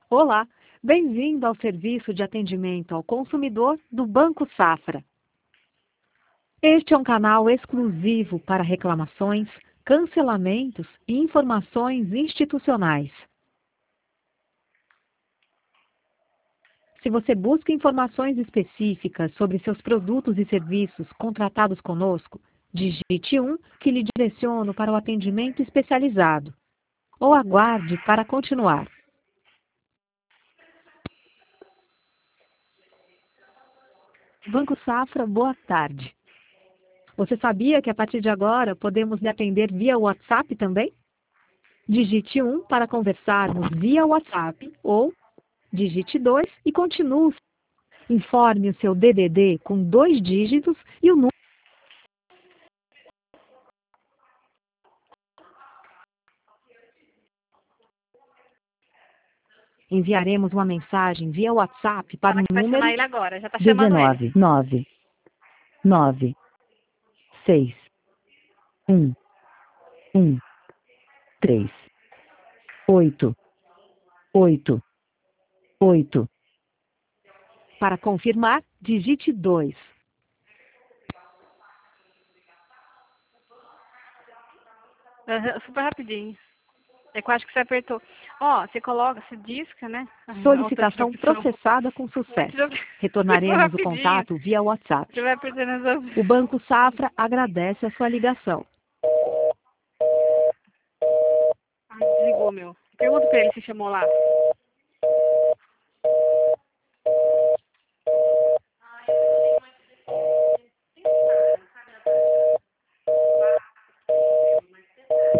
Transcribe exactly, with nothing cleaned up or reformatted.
Olá, bem-vindo ao serviço de atendimento ao consumidor do Banco Safra. Este é um canal exclusivo para reclamações, cancelamentos e informações institucionais. Se você busca informações específicas sobre seus produtos e serviços contratados conosco, digite um que lhe direciona para o atendimento especializado. Ou aguarde para continuar. Banco Safra, boa tarde. Você sabia que a partir de agora podemos lhe atender via WhatsApp também? Digite um para conversarmos via WhatsApp ou digite dois e continue. Informe o seu D D D com dois dígitos e o número. Enviaremos uma mensagem via WhatsApp para Fala o que vai número chamar ele agora, já tá chamando ele. dezenove, nove, nove, seis, um, um, três, oito, oito, oito. Para confirmar, digite dois. Aham, super rapidinho. É que eu acho que você apertou. Ó, você coloca, você disca, né? Ai, olha o tanto de Solicitação opção. processada com Muito sucesso. de opção. Retornaremos o Rapidinho. contato via WhatsApp. Você vai apertando as opções. O Banco Safra agradece a sua ligação. Ai, desligou, meu. Pergunta pra ele se chamou lá.